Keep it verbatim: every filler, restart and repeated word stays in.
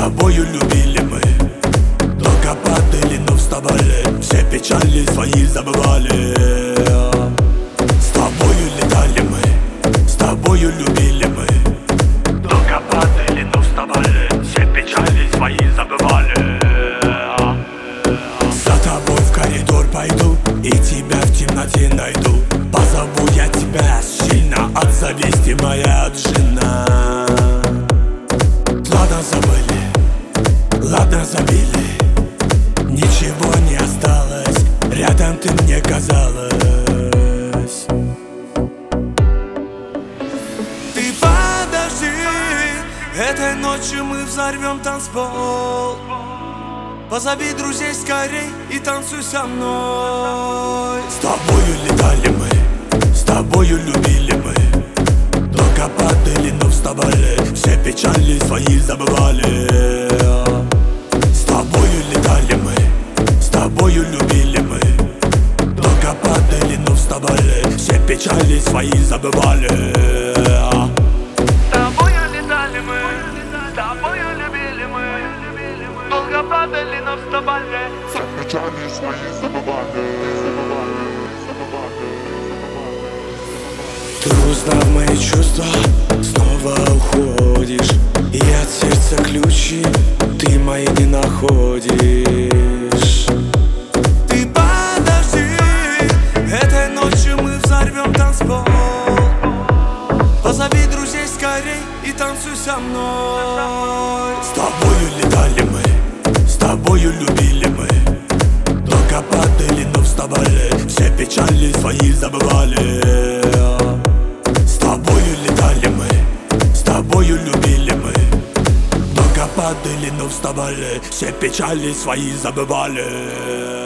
тобою любили мы, только падали, но вставали, все печали свои забывали. С тобою летали мы, с тобою любили мы, только падали, но вставали, все печали свои забывали. За тобой в коридор пойду и тебя в темноте найду. Позову я тебя сильно, от зависти моя жена. Ладно, забыли, ладно, забили, ничего не осталось, рядом ты мне казалась. Ты подожди, этой ночью мы взорвем танцпол. Позови друзей скорей и танцуй со мной. С тобою летали мы, с тобою любили мы, только падали, но вставали, все печали свои забывали. С тобою летали мы, с тобою любили мы, только падали, но вставали, все печали свои забывали. С тобою летали мы, с тобою любили мы, долго падали, но вставали, все печали свои забывали. Ты узнав мои чувства, снова уходишь, и от сердца ключи ты мои не находишь. Ты подожди, этой ночью мы взорвем танцпол. Позови друзей скорей и танцуй со мной. С тобою летали мы, с тобою любили мы, только падали, но вставали, все печали свои забывали. С тобою летали мы, с тобою любили мы, только падали, но вставали, все печали свои забывали.